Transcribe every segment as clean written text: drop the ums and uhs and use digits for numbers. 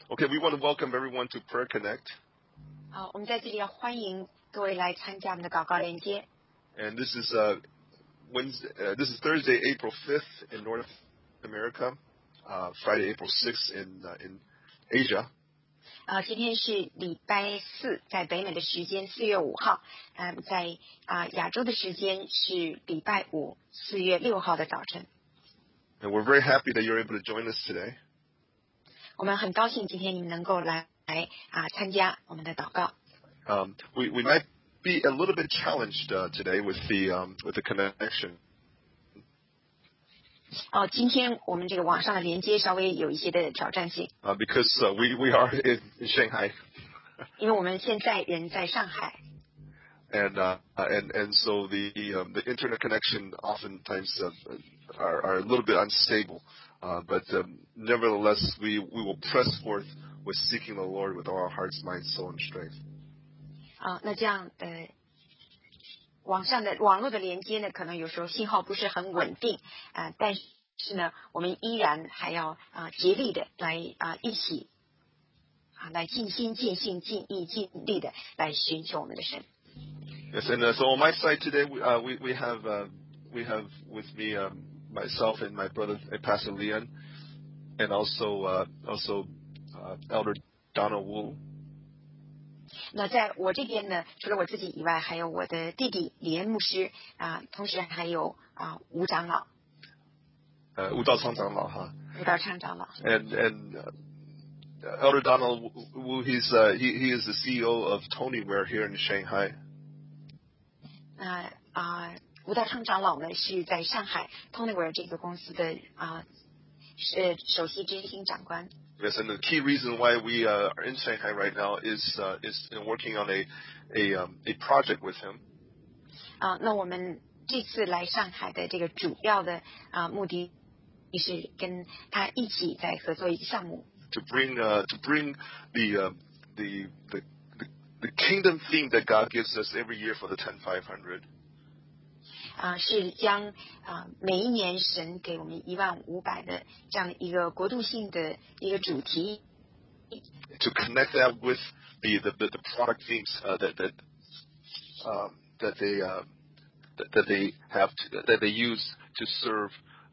Okay, we want to welcome everyone to Prayer Connect. 好，我们在这里要欢迎各位来参加我们的祷告连接。 And this is this is Thursday, April 5th in North America, Friday, April 6th in Asia. 今天是礼拜四，在北美的时间4月5号，在亚洲的时间是礼拜五4月6号的早晨。 And we're very happy that you're able to join us today. 我们很高兴今天你们能够来参加我们的祷告。 We might be a little bit challenged today with the connection. 今天我们这个网上的连接稍微有一些的挑战性。 Because we are in Shanghai. 因为我们现在人在上海。 And so the internet connection oftentimes are a little bit unstable, but nevertheless we will press forth with seeking the Lord with all our hearts, mind, soul, and strength. 那这样网络的连接呢，可能有时候信号不是很稳定但是呢，我们依然还要竭力的来一起来尽心尽性尽意尽力的来寻求我们的神。 Yes, and so on my side today, we have with me myself and my brother Pastor Leon, and also Elder Donald Wu. 那在我这边呢，除了我自己以外，还有我的弟弟李恩牧师同时还有吴长老。 吴道昌长老哈。 吴道昌长老。 And Elder Donald Wu, he is the CEO of Toniware here in Shanghai. 吴道昌长老呢是在上海 Toniware 这个公司的是首席执行长官。 Yes, and the key reason why we are in Shanghai right now is working on a project with him. 那我们这次来上海的这个主要的目的是跟他一起在合作一个项目。 To bring the kingdom theme that God gives us every year for the 10,500. 是将每一年神给我们15000的这样的一个国度性的一个主题。 To connect that with the product themes that they use to serve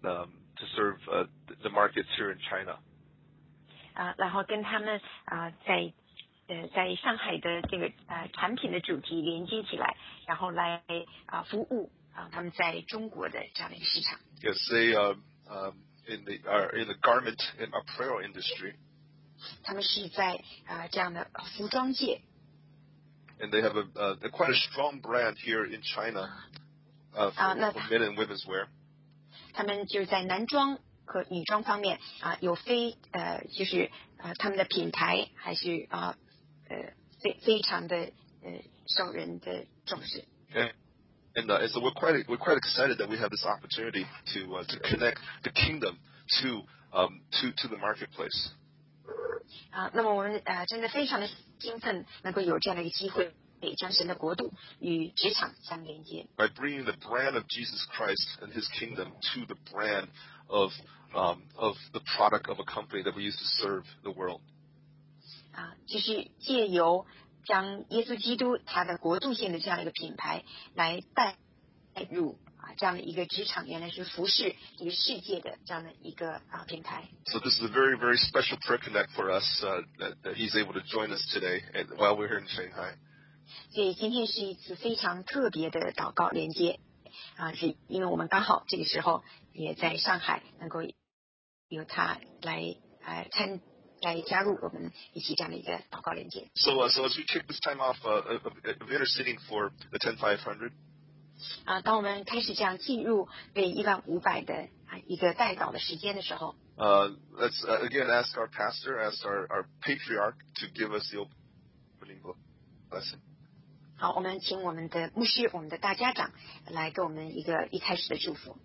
the markets here in China. 然后跟他们在上海的这个产品的主题连接起来，然后来服务他们在中国的这样的一个市场。 Yes, they in the garment and apparel industry. 他们是在这样的服装界。 And they have quite a strong brand here in China for men and women's wear. 他们就是在男装和女装方面有就是他们的品牌还是非常的受人的重视。 And so we're quite excited that we have this opportunity to connect the kingdom to the marketplace. 那么我们真的非常的兴奋，能够有这样的一个机会，将神的国度与职场相连接。 By bringing the brand of Jesus Christ and His kingdom to the brand of the product of a company that we use to serve the world. 就是借由将耶稣基督他的国度性的这样一个品牌来带入这样的一个职场，原来是服侍这个世界的这样的一个品牌。 So this is a very, very special prayer connect for us that he's able to join us today and while we're here in Shanghai. 所以今天是一次非常特别的祷告连接是因为我们刚好这个时候也在上海，能够由他来加入我们一起这样的一个祷告连接。 So as we take this time off of interceding for the 10,500. 当我们开始这样进入为15000的一个代祷的时间的时候 let's again ask our pastor, ask our patriarch to give us the opening blessing. 好，我们请我们的牧师，我们的大家长来给我们一开始的祝福。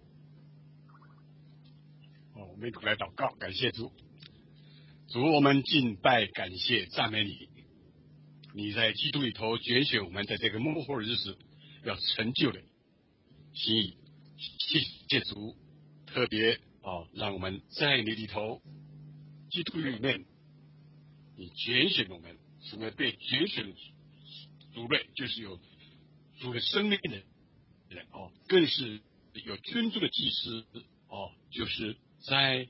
我们一同来祷告，感谢主。主，我们敬拜、感谢、赞美你。你在基督里头拣选我们，在这个末后的日子要成就的心意。谢谢主，特别让我们在你里头，基督里面你拣选我们成为被拣选的族类，就是有主的生命的人哦，更是有君主的祭司哦，就是在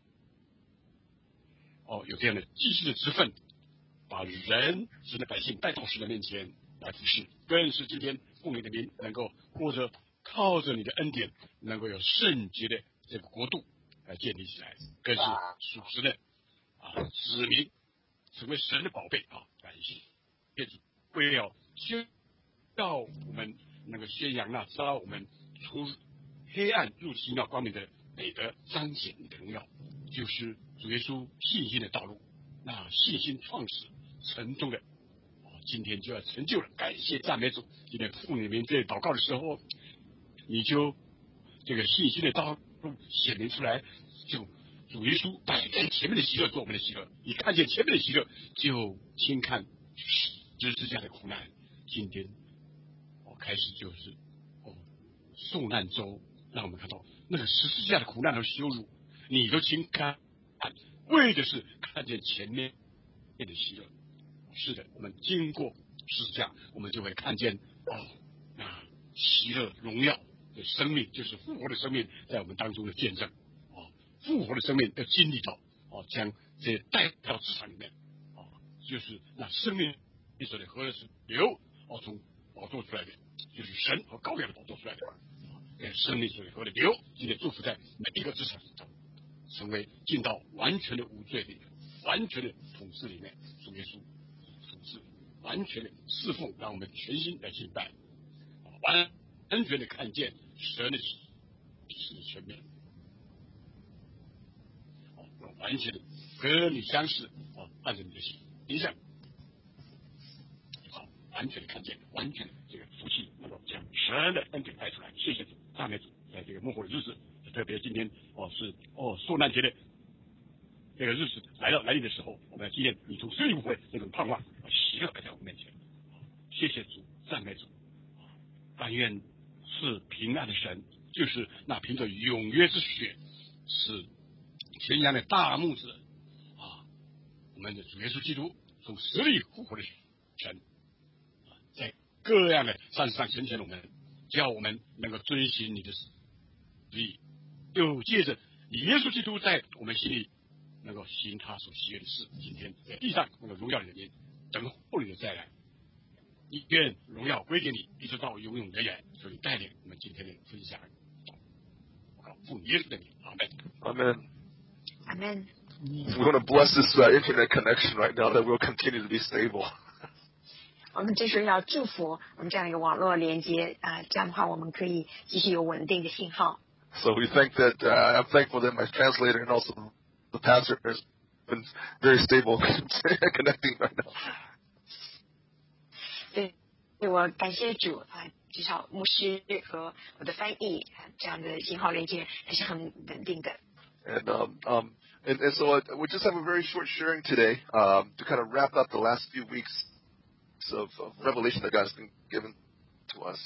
有这样的祭司的职分，把神的百姓带到神的面前来服侍，更是今天奉你的名能够或者靠着你的恩典，能够有圣洁的这个国度来建立起来，更是属实的子民，成为神的宝贝感谢天主，为了宣告我们能够宣扬那招我们出黑暗入奇妙光明的美德，彰显你的荣耀，就是主耶稣信心的道路。那信心创始成终的今天就要成就了，感谢赞美主。今天父里面在祷告的时候，你就这个信心的道路显明出来，就主耶稣摆在前面的喜乐做我们的喜乐，你看见前面的喜乐，就轻看十字架的苦难。今天开始就是受难周，让我们看到那个十字架的苦难和羞辱，你都轻看，为的是看见前面的喜乐。是的，我们经过十字架，我们就会看见那喜乐荣耀的生命，就是复活的生命在我们当中的见证。复活的生命要经历到将这带到职场里面就是那生命所的河是流从宝座出来的，就是神和羔羊的宝座出来的。生命所的河的流，今天祝福在每一个职场中，成为进到完全的无罪里面，完全的统治里面，主耶稣统治，完全的侍奉，让我们全心来敬拜，完全的看见神的是的全面，完全的跟你相似按照你的形象，完全的看见，完全的这个福气能够将神的恩典带出来。谢谢主，赞美主，在这个末后的日子，特别今天是受难节的这个日子来临的时候，我们要纪念你从生命不会那种盼望喜乐摆在我们面前。谢谢主，赞美主，但愿是平安的神，就是那凭着永约之血是前阳的大牧者我们的主耶稣基督从死里复活的神，在各样的善事上成全我们，叫我们能够遵循你的旨意，又借着耶稣基督在我们心里能够行他所喜悦的事。今天在地上能够荣耀你的名，等候你的再来，愿荣耀归给你，一直到永永远远。所以带领我们今天的分享，奉耶稣的名，阿门。 Amen. Amen. We want to bless this internet connection right now that will continue to be stable. 我们这时候要祝福我们这样一个网络连接这样的话我们可以继续有稳定的信号。 So we think that I'm thankful that my translator and also the pastor has been very stable connecting right now. 对，我感谢主至少牧师和我的翻译这样的信号连接还是很稳定的。 And so we just have a very short sharing today to kind of wrap up the last few weeks of revelation that God has been given to us.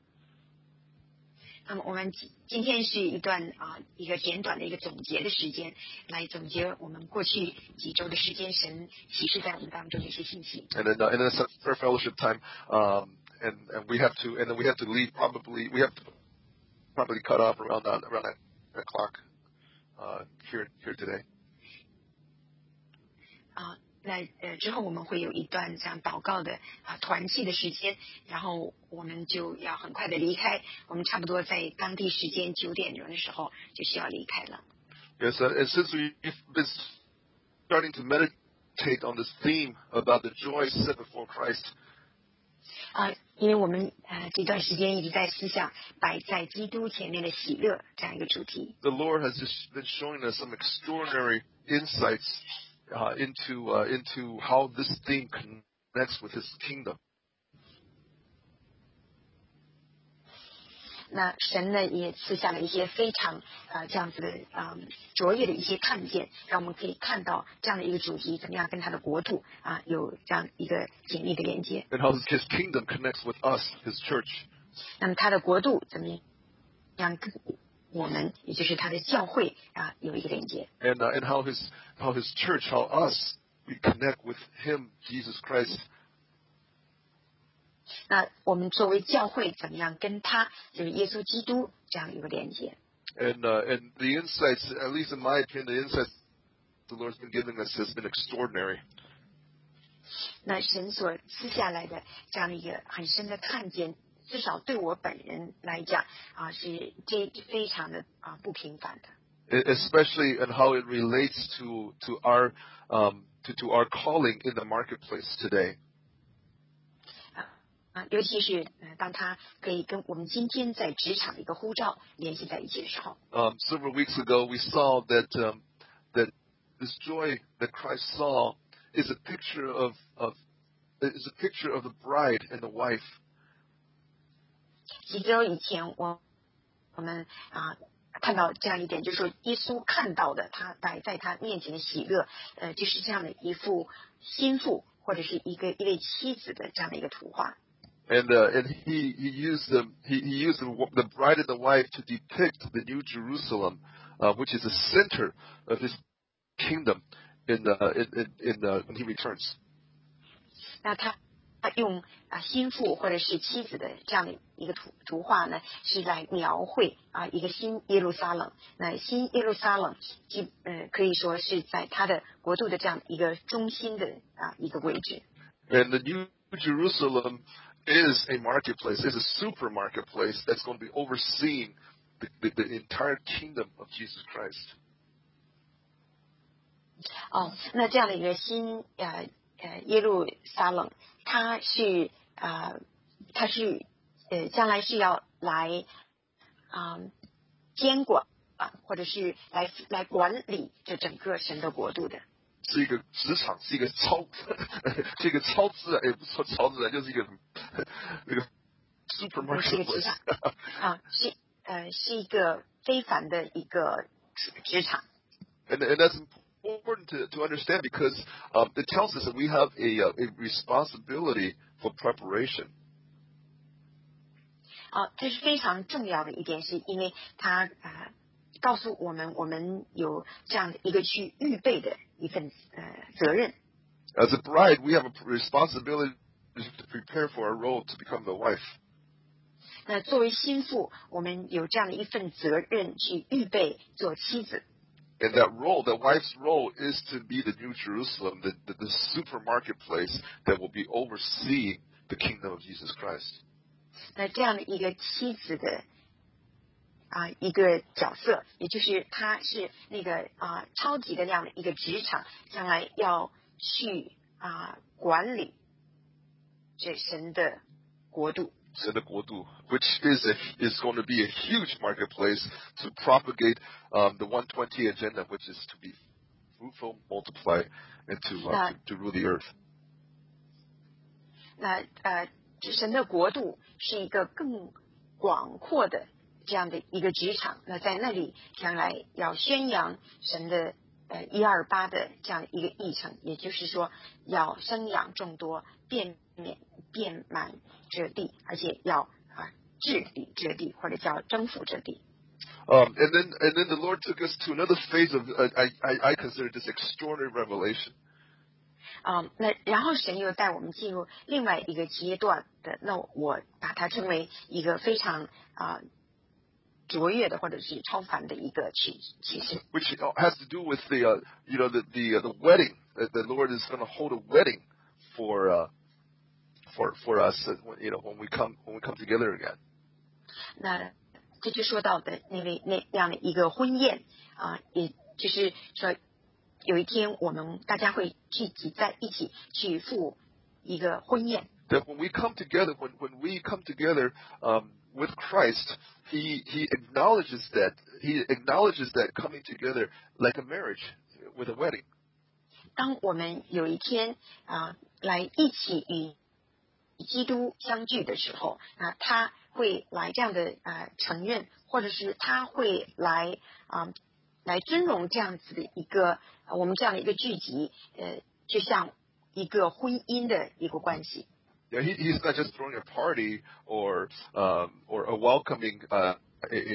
那么我们今天是一段一个简短的一个总结的时间，来总结我们过去几周的时间神启示在我们当中的一些信息。 And then it's prayer fellowship time, and we have to leave probably. We have to probably cut off around 9 o'clock here today. 那之后我们会有一段这样祷告的团契的时间，然后我们就要很快的离开，我们差不多在当地时间9点钟的时候就需要离开了。 Yes, and since we've been starting to meditate on this theme about the joy set before Christ. 因为我们这段时间一直在思想摆在基督前面的喜乐这样一个主题。 The Lord has just been showing us some extraordinary insights into how this theme connects with His kingdom. 那神呢也赐下了一些非常这样子的卓越的一些看见，让我们可以看到这样的一个主题怎么样跟他的国土有这样一个紧密的连接。 And how His kingdom connects with us, His church. 那么他的国度怎么样跟我们也就是他的教会有一个连接。 And how His church, how us we connect with Him, Jesus Christ. 那我们作为教会怎么样跟他就是耶稣基督这样一个连接？ And the insights, at least in my opinion, the insights the Lord's been giving us has been extraordinary. 那神所赐下来的这样的一个很深的看见，至少对我本人来讲是这非常的不平凡的。 Especially in how it relates to our to our calling in the marketplace today. 尤其是当他可以跟我们今天在职场的一个呼召联系在一起的时候。 Several weeks ago, we saw that that this joy that Christ saw is a picture of the bride and the wife. 几周以前，我们看到这样一点，就是说耶稣看到的他摆在他面前的喜乐，就是这样的一幅心腹或者是一位妻子的这样的一个图画。 And he used the bride and the wife to depict the New Jerusalem, which is the center of His kingdom when He returns. 那他用心腹或者是妻子的这样的一个图画呢，是来描绘一个新耶路撒冷。那新耶路撒冷可以说是在他的国度的这样一个中心的一个位置。 And the New Jerusalem is a marketplace, is a super marketplace that's going to be overseeing the entire kingdom of Jesus Christ. 那这样的一个新耶路撒冷，它是将来是要来监管或者是来管理这整个神的国度的。 是一个职场，是一个超自然，也不说超自然，就是一个那个 supermarket place 是一个非凡的一个职场。 And that's important to understand because it tells us that we have a responsibility for preparation. 这是非常重要的一点，是因为它告诉我们有这样的一个去预备的一份责任。 As a bride, we have a responsibility to prepare for our role to become the wife. 那作为心腹，我们有这样的一份责任去预备做妻子。 And that role, the wife's role, is to be the New Jerusalem, the super marketplace that will be overseeing the kingdom of Jesus Christ. 那这样的一个妻子的一个角色，也就是她是那个超级的那样的一个职场，将来要去管理这神的国度。 神的国度 which is going to be a huge marketplace to propagate the 120 agenda, which is to be fruitful, multiply, and to rule the earth. 那神的国度是一个更广阔的这样的一个职场，那在那里将来要宣扬神的128的这样一个议程，也就是说要生养众多，遍满这地，而且要治理这地，或者叫征服这地。 And then the Lord took us to another phase of I consider this extraordinary revelation. 那然后神又带我们进入另外一个阶段的，那我把它称为一个非常卓越的或者是超凡的一个启示。 Which has to do with the wedding. The Lord is going to hold a wedding for us, when we come together again. 那这就说到的那样的一个婚宴也就是说有一天我们大家会聚集在一起去赴一个婚宴。 That when we come together, when we come together with Christ, He acknowledges that coming together like a marriage with a wedding. 当我们有一天来一起与基督相聚的时候，他会来这样的承认，或者是他会来尊荣这样子的一个我们这样的一个聚集，就像一个婚姻的一个关系。 Yeah, he's not just throwing a party or a welcoming a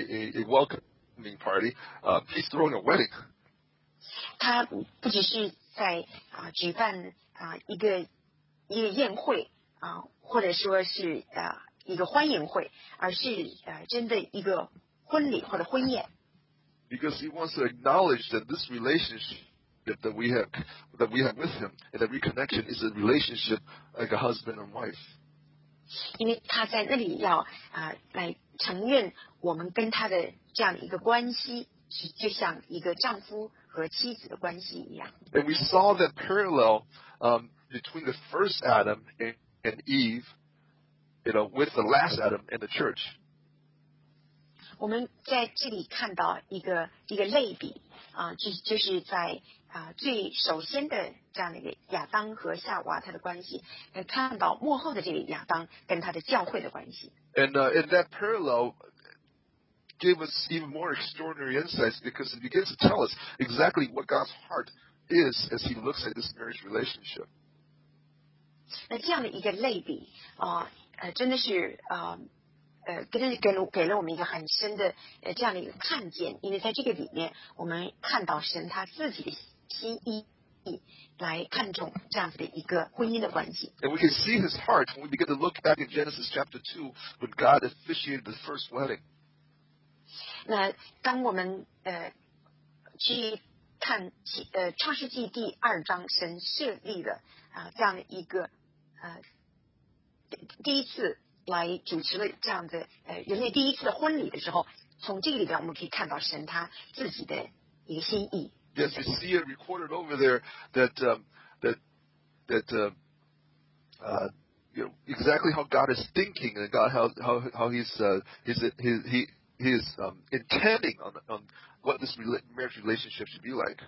welcoming party. He's throwing a wedding. 他不只是在举办一个宴会或者说是一个欢迎会，而是真的一个婚礼或者婚宴。 Because he wants to acknowledge that this relationship that we have with him and that reconnection is a relationship like a husband and wife. 因为他在那里要来承认我们跟他的这样的一个关系是就像一个丈夫和妻子的关系一样。 And we saw that parallel between the first Adam and Eve, with the last Adam and the church. 我们在这里看到一个类比就是在最首先的这样的一个亚当和夏娃他的关系，看到幕后的这个亚当跟他的教会的关系。 And that parallel gave us even more extraordinary insights because it begins to tell us exactly what God's heart is as He looks at this marriage relationship. 那这样的一个类比真的是给了我们一个很深的这样的一个看见，因为在这个里面我们看到神他自己的心意来看重这样子的一个婚姻的关系。 And we can see His heart when we begin to look back in Genesis chapter 2 when God officiated the first wedding. 那当我们去看创世纪第2章，神设立了这样的一个第一次来主持了这样的人类第一次的婚礼的时候，从这个里边我们可以看到神他自己的一个心意。 Yes, we see it recorded over there that exactly how God is thinking and God how He is intending on what this marriage relationship should be like.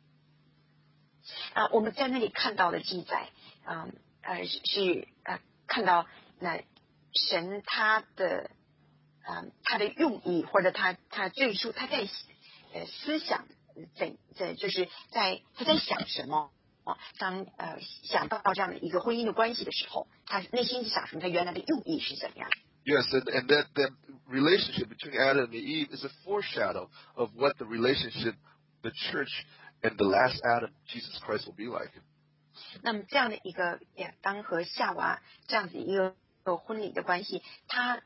我们在那里看到的记载是看到那神他的用意，或者他最初他在思想就是他在想什么当想到这样的一个婚姻的关系的时候，他内心是想什么，他原来的用意是怎样。 Yes, and that relationship between Adam and Eve is a foreshadow of what the relationship, the church, and the last Adam, Jesus Christ, will be like. 那么这样的一个亚当和夏娃这样子一个婚礼的关系，它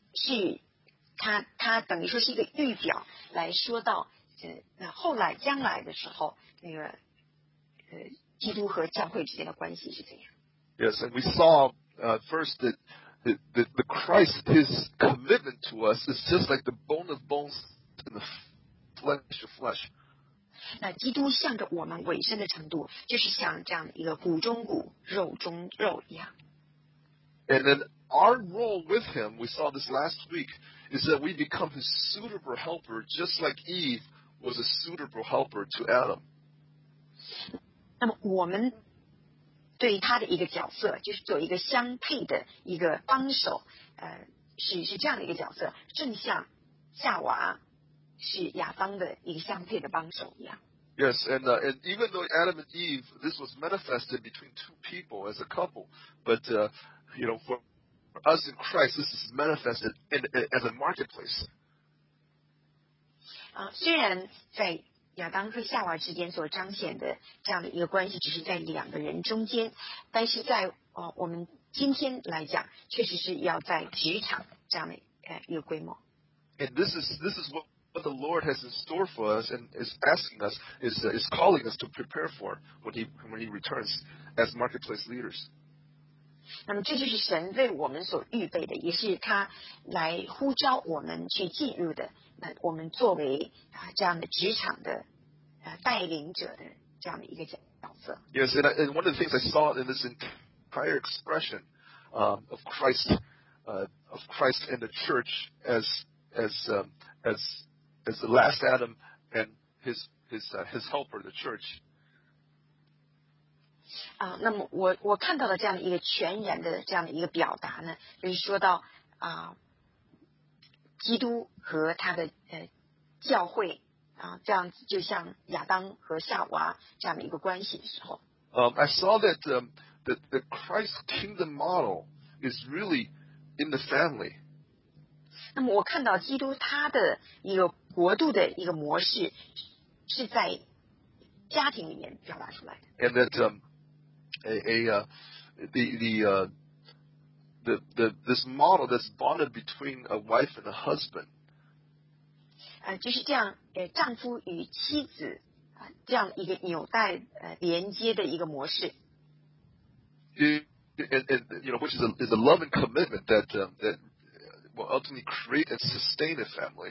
等于说是一个预表，来说到后来将来的时候，那个基督和教会之间的关系是怎样。 Yes, and we saw first that the Christ, His commitment to us is just like the bone of bones and the flesh of flesh. 那基督向着我们委身的程度，就是像这样的一个骨中骨、肉中肉一样。 And then our role with Him, we saw this last week, is that we become His suitable helper, just like Eve was a suitable helper to Adam. 那么我们对他的一个角色，就是做一个相配的一个帮手，是这样的一个角色，正像夏娃是亚当的一个相配的帮手一样。 Yes, and even though Adam and Eve, this was manifested between two people as a couple, but for us in Christ, this is manifested as a marketplace. 虽然在亚当和夏娃之间所彰显的这样的一个关系，只是在2个人中间，但是在我们今天来讲，确实是要在职场这样的一个规模。 And this is what the Lord has in store for us and is asking us, is calling us to prepare for when He returns as marketplace leaders. 那么这就是神为我们所预备的，也是他来呼召我们去进入的。那我们作为这样的职场的带领者的这样的一个角色。 Yes, and one of the things I saw in this entire expression of Christ and the church as the last Adam and his helper, the church. 那么我看到的这样的一个全然的这样的一个表达呢，就是说到基督和他的教会这样子，就像亚当和夏娃这样的一个关系的时候。 I saw that the Christ kingdom model is really in the family. 那么我看到基督他的一个国度的一个模式是在家庭里面表达出来的。 And that this model that's bonded between a wife and a husband. 就是这样，丈夫与妻子这样一个纽带连接的一个模式。 And which is a love and commitment that will ultimately create and sustain a family.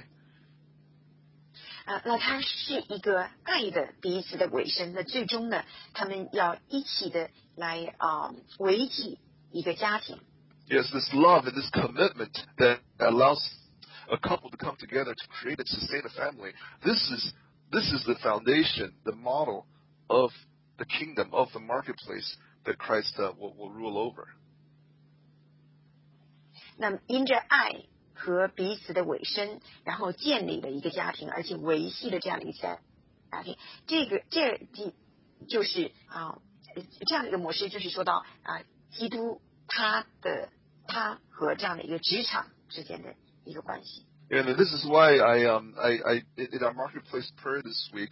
那它是一个爱的彼此的委身，那最终呢，他们要一起的来维系一个家庭。 Yes, this love and this commitment that allows a couple to come together to create and sustain a family. This is the foundation, the model of the kingdom, of the marketplace that Christ will rule over. 那么因着爱和彼此的委身，然后建立了一个家庭，而且维系了这样的一个家庭。这就是这样的一个模式，就是说到基督他和这样的一个职场之间的一个关系。 And this is why I in our marketplace prayer this week.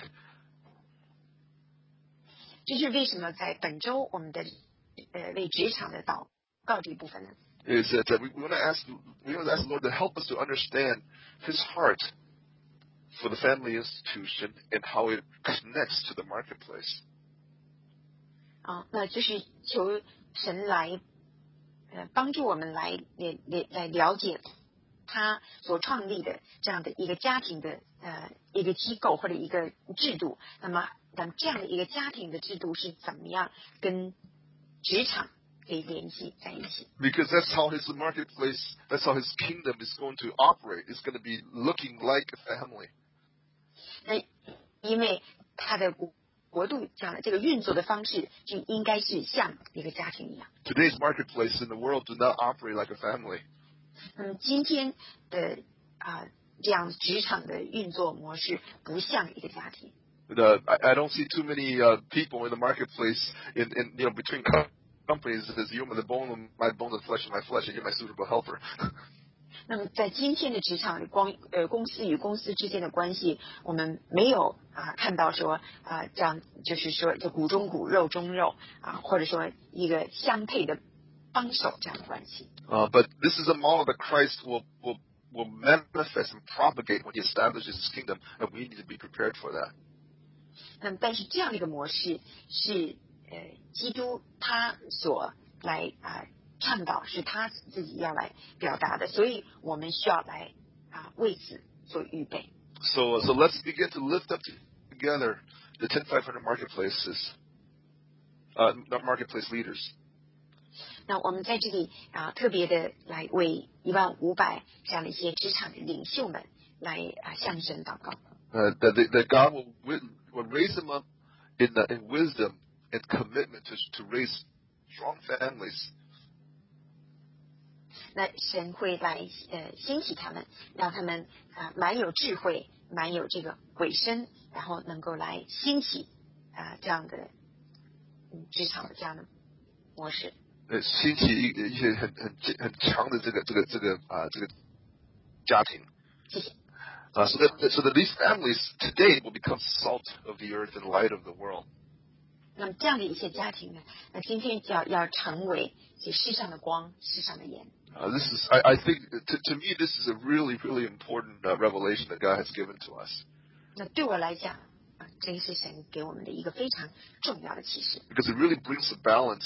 这是为什么在本周我们的为职场的祷告这一部分呢？ Is that we want to ask the Lord to help us to understand His heart for the family institution and how it connects to the marketplace. 那就是求神来帮助我们来了解他所创立的这样的一个家庭的一个机构或者一个制度。那么这样的一个家庭的制度是怎么样跟职场可以联系在一起。 Because that's how His marketplace, that's how His kingdom is going to operate. It's going to be looking like a family. 那因为他的国度这样的这个运作的方式就应该是像一个家庭一样。 Today's marketplace in the world do not operate like a family. 那么今天的这样职场的运作模式不像一个家庭。 I don't see too many people in the marketplace in between companies that says you're the bone of my bone, the flesh of my flesh, and you're my suitable helper. 那么在今天的职场里，公司与公司之间的关系，我们没有看到说这样就是说就骨中骨肉中肉或者说一个相配的帮手这样的关系。 But this is a model that Christ will manifest and propagate when He establishes His kingdom, and we need to be prepared for that. 但是这样的一个模式是基督他所来倡导，是他自己要来表达的，所以我们需要来为此做预备。 So let's begin to lift up together the 10,500 marketplaces, not marketplace leaders. 那我们在这里特别的来为15000这样的一些职场的领袖们来向神祷告。 That God will raise them up in wisdom and commitment to raise strong families. 那神会来兴起他们，让他们蛮有智慧，蛮有这个委身，然后能够来兴起这样的职场的这样的模式。 兴起一些很强的这个家庭。 谢谢。 So that these families today will become salt of the earth and light of the world. 那么这样的一些家庭呢，那今天要成为这世上的光，世上的盐。 This is, I think, to me, this is a really, really important revelation that God has given to us. 那对我来讲，这个是神给我们的一个非常重要的启示。 Because it really brings a balance,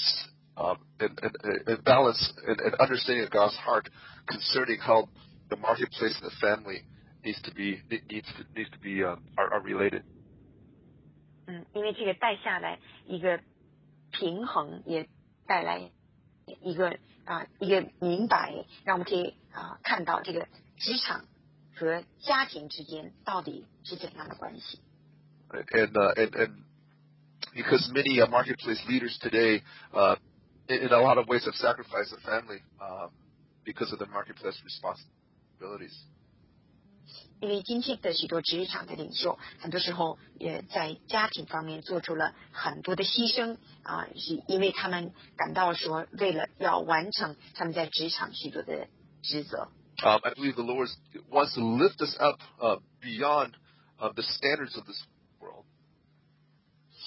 and understanding of God's heart concerning how the marketplace and the family needs to be are related. 因为这个带下来一个平衡，也带来一个明白，让我们可以看到这个职场和家庭之间到底是怎样的关系。 And because many marketplace leaders today, in a lot of ways, have sacrificed their family because of their marketplace responsibilities. 因为今天的许多职场的领袖，很多时候也在家庭方面做出了很多的牺牲是因为他们感到说，为了要完成他们在职场许多的职责。 I believe the Lord wants to lift us up beyond the standards of this world.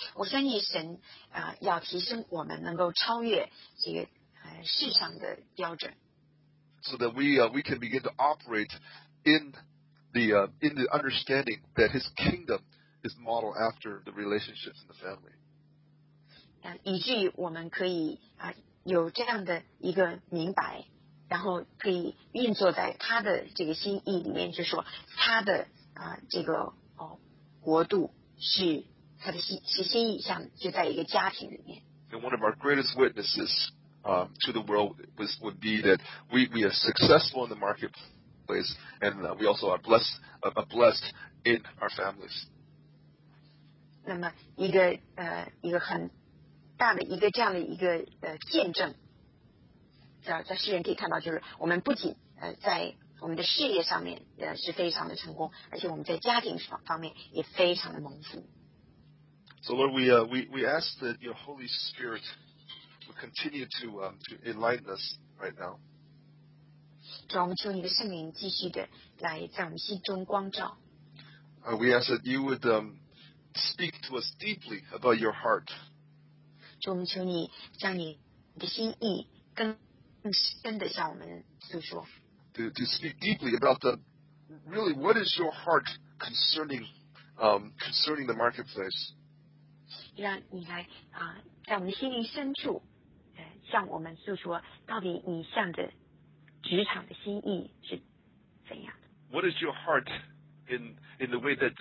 我相信神要提升我们，能够超越这个世上的标准。 So that we can begin to operate in the understanding that His kingdom is modeled after the relationships in the family. 以至于我们可以有这样的一个明白，然后可以运作在他的这个心意里面，就是说他的这个国度是他的心意上就在一个家庭里面。 And one of our greatest witnesses to the world would be that we are successful in the marketplace, and we also are blessed in our families. 那么一个很大的一个这样的一个见证，在世人可以看到，就是我们不仅在我们的事业上面是非常的成功，而且我们在家庭方面也非常的蒙福。 So Lord, we ask that Your Holy Spirit will continue to enlighten us right now. 主啊，我们求你的圣灵继续的来在我们心中光照。 We ask that You would speak to us deeply about Your heart. 主，我们求你将你的心意更深的向我们诉说。 To speak deeply about really what is Your heart concerning the marketplace. 让你来在我们的心灵深处向我们诉说，到底你向着职场的心意是怎样的。 What is Your heart in the way that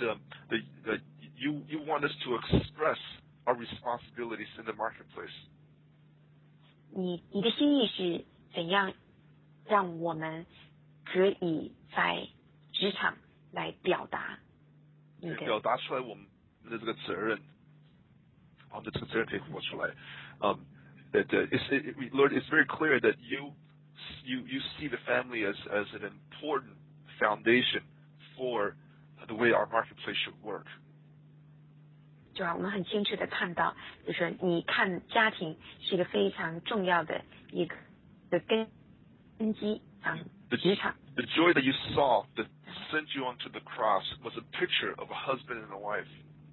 you want us to express our responsibilities in the marketplace? 你的心意是怎样让我们可以在职场来表达你的表达出来我们的这个责任，我们的这个责任可以活出来。Lord, it's very clear that you see the family as an important foundation for the way our marketplace should work. 主要我们很清楚的看到，就是你看家庭是一个非常重要的一个根基职场。 The joy that you saw that sent you onto the cross was a picture of a husband and a wife.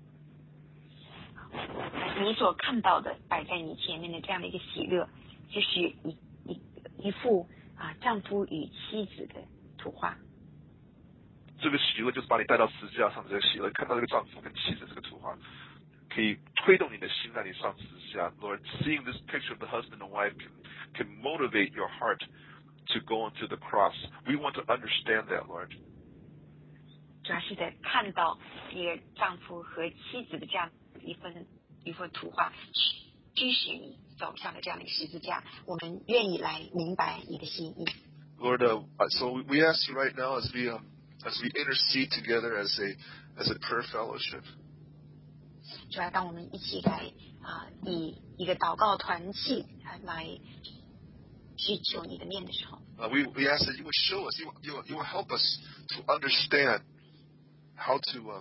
你所看到的摆在你前面的这样的一个喜乐，就是一幅丈夫与妻子的图画。 这个喜乐就是把你带到十字架上的这个喜乐，看到这个丈夫跟妻子这个图画，可以推动你的心，让你上十字架。Lord, seeing this picture of the husband and wife can motivate your heart to go into the cross. We want to understand that, Lord. 主要是在看到一个丈夫和妻子的这样一幅图画，驱使你走向了这样的一个十字架。我们愿意来明白你的心意。 Lord, so we ask you right now as we intercede together as a prayer fellowship. 主要当我们一起来以一个祷告团契来去求你的面的时候， we ask that you would show us, you will help us to understand how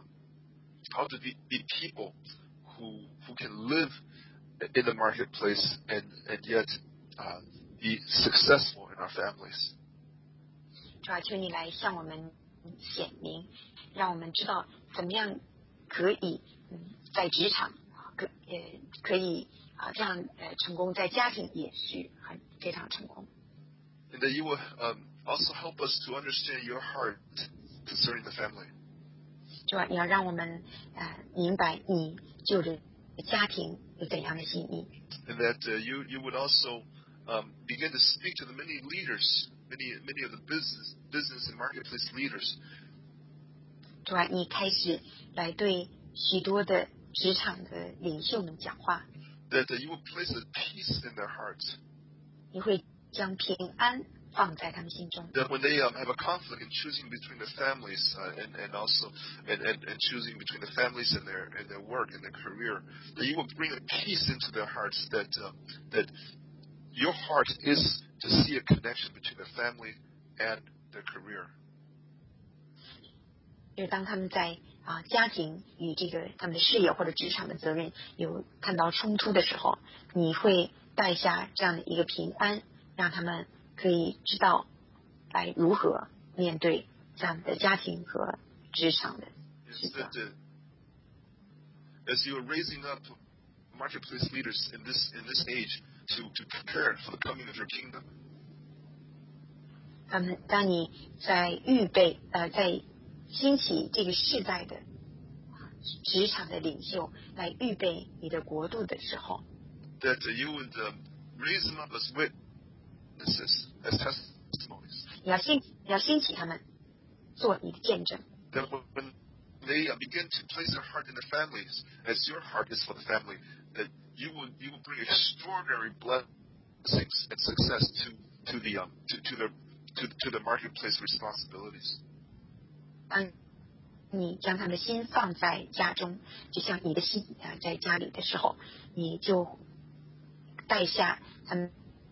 to be people who can live in the marketplace and yet be successful in our families. 主要求你来向我们显明，让我们知道怎么样可以在职场可以这样成功，在家庭也是非常成功。 And that you will also help us to understand your heart concerning the family. 主要你要让我们明白你就着家庭有怎样的心意。 And that you would also begin to speak to the many leaders, many of the business and marketplace leaders. 主要你开始来对许多的职场的领袖们讲话。 That you will place a peace in their hearts. 你会将平安放在他们心中。 That when they have a conflict in choosing between their families and also and choosing between the families and their work and their career, that you will bring a peace into their hearts. That your heart is to see a connection between their family and their career. 就是当他们在家庭与这个他们的事业或者职场的责任有看到冲突的时候，你会带下这样的一个平安，让他们可以知道来如何面对这样的家庭和职场的事情。 as you are raising up marketplace leaders in this age to prepare for the coming of your kingdom. 当你在预备在兴起这个世代的职场的领袖来预备你的国度的时候， that you would raise them up as witnesses, as testimonies. 你要兴起他们做你的见证。 That when they begin to place their heart in their families, as your heart is for the family, that you will bring extraordinary blessings and success to the marketplace responsibilities. 当你将他们的心放在家中，就像你的心在家里的时候，你就带下他们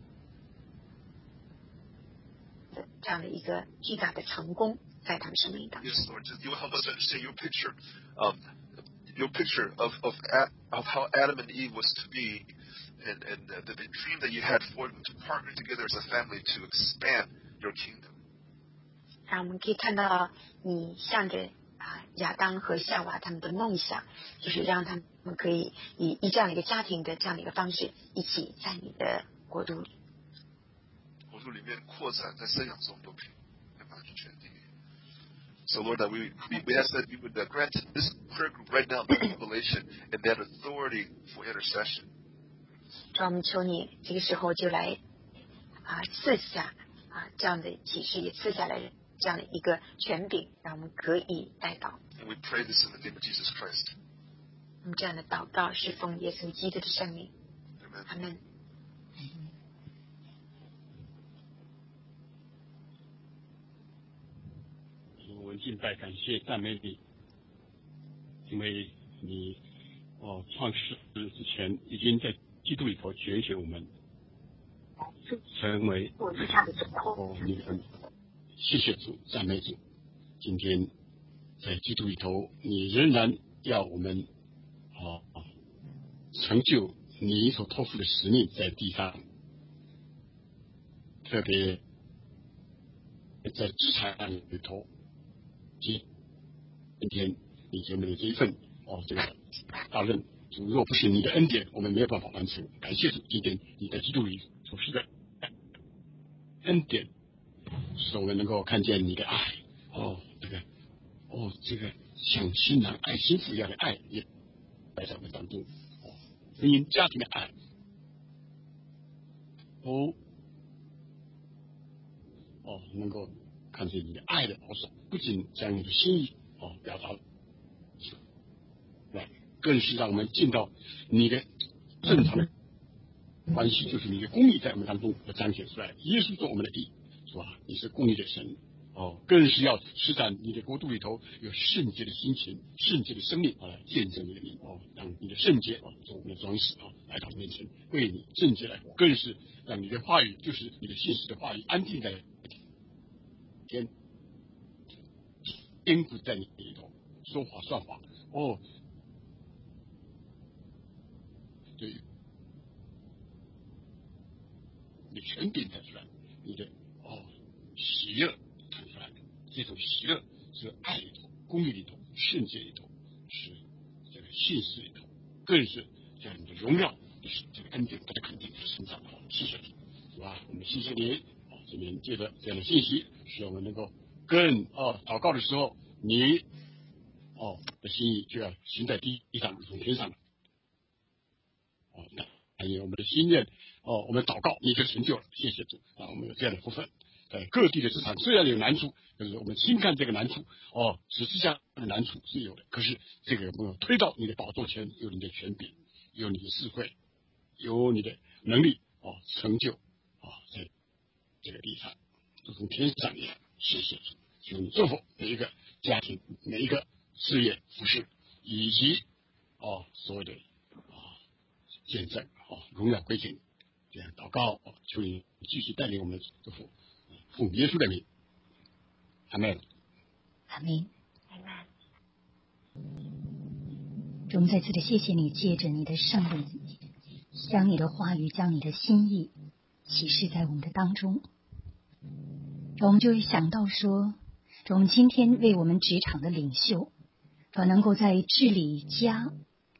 这样的一个巨大的成功在他们生命当中。 Yes, Lord, you will help us understand your picture of how Adam and Eve was to be, and the dream that you had for them to partner together as a family to expand your kingdom. 让我们可以看到你向着亚当和夏娃他们的梦想，就是让他们可以以这样的一个家庭的这样的一个方式，一起在你的国度里。 国度里面扩展，在生养中都可以完全地。So Lord, that we ask that you would grant this prayer group right now that revelation and that authority for intercession. 主，我们求你这个时候就来赐下这样的启示，也赐下来这样的一个权柄，让我们可以带到。 And we pray this in the name of Jesus Christ. 我们这样的祷告是奉耶稣基督的圣名。 Amen. 阿门。 我们敬拜、感谢、赞美你，因为你创世之前已经在基督里头拣选我们，成为你的。谢谢主，赞美主。今天在基督里头，你仍然要我们成就你所托付的使命在地上，特别在职场里头。今天你给我们的这一份这个大任，主若不是你的恩典，我们没有办法完成。感谢主，今天你在基督里所施的恩典，使我们能够看见你的爱。这个像新郎爱新妇一样的爱，也在我们当中。婚姻家庭的爱，能够看见你的爱的保守，不仅将你的心意表达出来，更是让我们进到你的正常的关系，就是你的公义在我们当中的彰显出来。耶稣做我们的义，是吧？你是公义的神，更是要施展你的国度里头有圣洁的心情、圣洁的生命来见证你的名，让你的圣洁做我们的装饰来到面前，为你圣洁来活，更是让你的话语，就是你的信实的话语，安定在坚固在你里头，说话算话。对，你的权柄看出来，你的喜乐看出来，这种喜乐是爱里头、公义里头、圣洁里头，是这个信实里头，更是将你的荣耀、这个恩典给它肯定身上。谢谢你，是吧？我们谢谢你。今天借着这样的信息，使我们能够更祷告的时候，你的心意就要行在地上，如同天上了。还有我们的心愿我们祷告，你就成就了。谢谢主，让我们有这样的福分。在各地的职场虽然有难处，可是我们轻看这个难处实际上的难处是有的，可是这个我们推到你的宝座前，有你的权柄，有你的智慧，有你的能力成就在这个地上如同天上一样。谢谢主，求你祝福每一个家庭、每一个事业服饰，以及所有的见证荣耀归给你。这样祷告求你继续带领我们祝福，奉耶稣的名，阿门。 阿门。主，我们再次的谢谢你，借着你的圣灵，将你的话语，将你的心意启示在我们的当中。我们就会想到说，我们今天为我们职场的领袖，能够在治理家、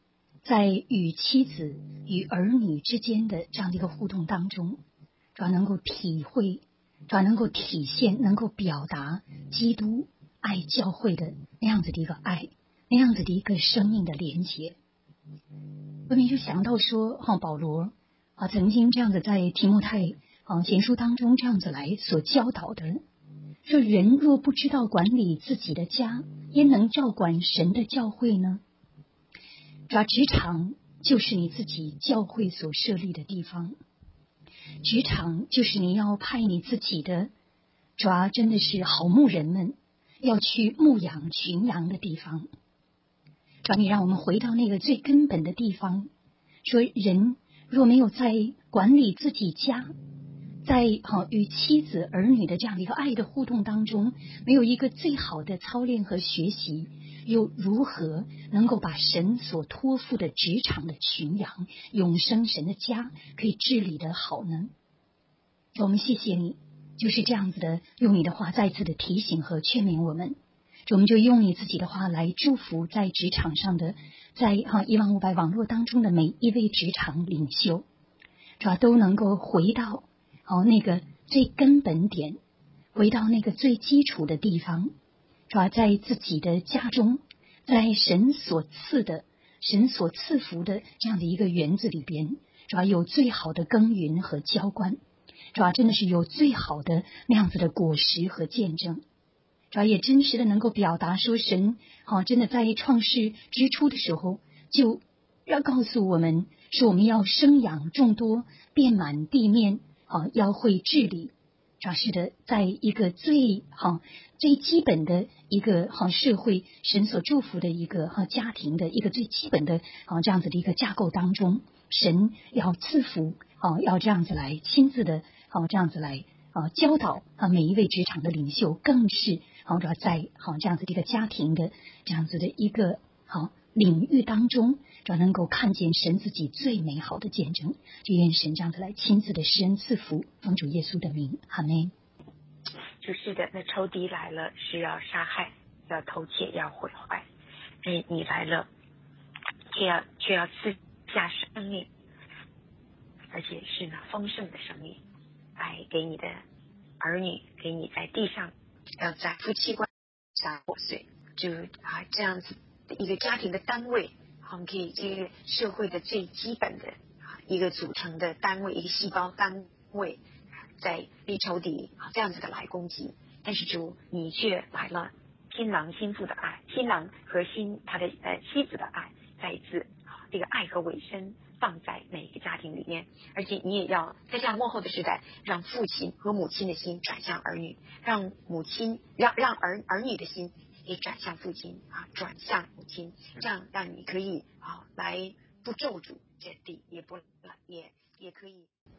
在与妻子与儿女之间的这样的一个互动当中，主要能够体会，主要能够体现，能够表达基督爱教会的那样子的一个爱，那样子的一个生命的连结。我们就想到说，保罗曾经这样子在提摩太前书当中这样子来所教导的，说人若不知道管理自己的家，焉能照管神的教会呢？主要职场就是你自己教会所设立的地方，职场就是你要派你自己的，主要真的是好牧人们要去牧养群羊的地方。主要你让我们回到那个最根本的地方，说人若没有在管理自己家，在与妻子儿女的这样的一个爱的互动当中，没有一个最好的操练和学习，又如何能够把神所托付的职场的群羊，永生神的家可以治理得好呢？我们谢谢你，就是这样子的，用你的话再次的提醒和劝勉我们。我们就用你自己的话来祝福在职场上的，在10500网络当中的每一位职场领袖，主要都能够回到那个最根本点，回到那个最基础的地方，主要在自己的家中，在神所赐的、神所赐福的这样的一个园子里边，主要有最好的耕耘和浇灌，主要真的是有最好的那样子的果实和见证。主要也真实的能够表达说，神真的在创世之初的时候就要告诉我们说，我们要生养众多，遍满地面，要会治理。主要是的，在一个最基本的一个社会，神所祝福的一个家庭的一个最基本的这样子的一个架构当中，神要赐福，要这样子来亲自的这样子来教导每一位职场的领袖，更是主要在这样子的一个家庭的这样子的一个领域当中，主要能够看见神自己最美好的见证。就愿神这样子来亲自的施恩赐福，奉主耶稣的名，阿们。 是的，那仇敌来了是要杀害，要偷窃，要毁坏。你来了却要赐下生命，而且是呢丰盛的生命，来给你的儿女，给你在地上要在夫妻关系上破碎，就这样子的一个家庭的单位，可以这个社会的最基本的一个组成的单位，一个细胞单位，在被仇敌这样子的来攻击。但是主你却来了，新郎新妇的爱，新郎和他的妻子的爱，再一次这个爱和委身放在每一个家庭里面。而且你也要在这样末后的时代，让父亲和母亲的心转向儿女，让母亲让儿女的心也转向父亲转向母亲，这样让你可以来不咒诅这地，也可以